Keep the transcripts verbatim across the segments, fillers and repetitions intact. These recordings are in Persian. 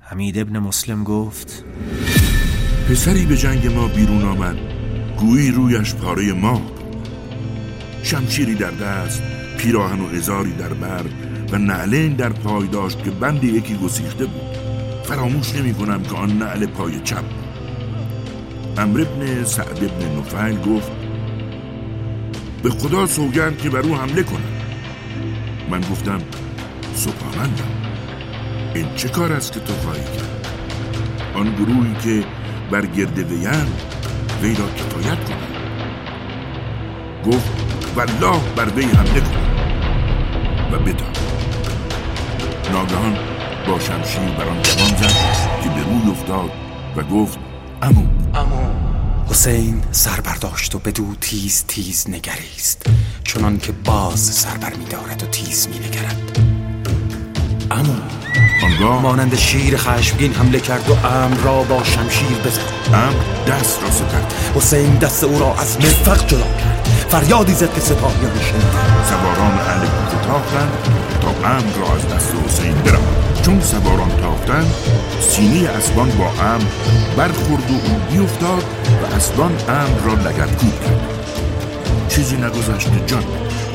حمید ابن مسلم گفت: پسری به جنگ ما بیرون آمد، گویی رویش پاره ماه بود. شمشیری در دست، پیراهن و ازاری در بر و نعلین در پای داشت که بند یکی گسیخته بود. فراموش نمی کنم که آن نعل پای چپ بود. عمرو بن سعد بن نفیل گفت: به خدا سوگند که بر او حمله کنم. من گفتم: سپاهمندم، این چه کار است که تو خواهی کرد؟ آن گروهی که بر گرد ویند وی را کفایت کنند. گفت: والله بر وی حمله کنم. و بداد. ناگهان با شمشیر بر آن جوان زد که به روی افتاد و گفت: عمو عمو. حسین سر برداشت و بدو تیز تیز نگریست، چنان که باز سر بر می دارد و تیز می نگرد. عمو. آنگاه مانند شیر خشمگین حمله کرد و عمرو را با شمشیر بزد. عمرو دست را ستد. حسین دست او را از مرفق جدا کرد. فریادی زد که سپاهیان شنیدند. سواران اهل کوفه تاختند تا عمرو را از دست حسین برهاند. چون سواران تاختند، سینه اسبان با عمرو برخورد و او بیفتاد و اسبان عمرو را لگدکوب کرد. چیزی نگذشت که جان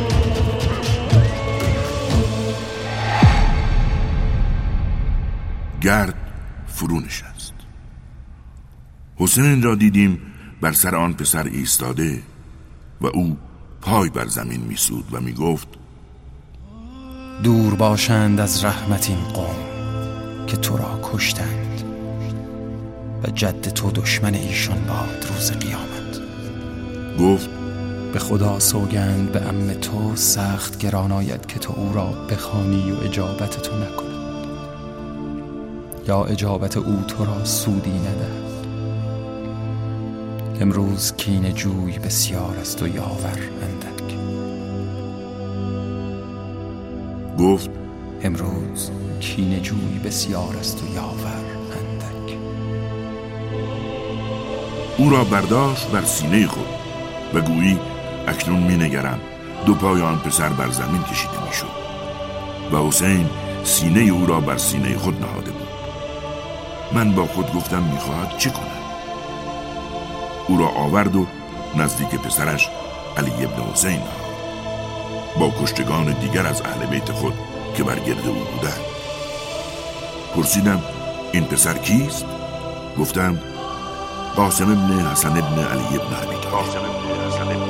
گرد فرو نشست. حسین را دیدیم بر سر آن پسر ایستاده و او پای بر زمین میسود و میگفت: دور باشند از رحمت این قوم که تو را کشتند و جد تو دشمن ایشان باد روز قیامت. گفت: به خدا سوگند به عم تو سخت گران آید که تو او را بخوانی و اجابت تو نکند، یا اجابت او تو را سودی ندهد. امروز کینه جوی بسیار است و یاور اندک. گفت: امروز کینه جوی بسیار است و یاور اندک. او را برداشت بر سینه خود و گویی اکنون می نگرم دو پای آن پسر بر زمین کشیده می شد و حسین سینه او را بر سینه خود نهاده بود. من با خود گفتم می خواهد چه کند؟ او را آورد و نزدیک پسرش علی ابن حسین نهاد با کشتگان دیگر از اهل بیت خود که بر گرد او بودند. پرسیدم: این پسر کیست؟ گفتم: قاسم ابن حسن ابن علی ابن ابی طالب.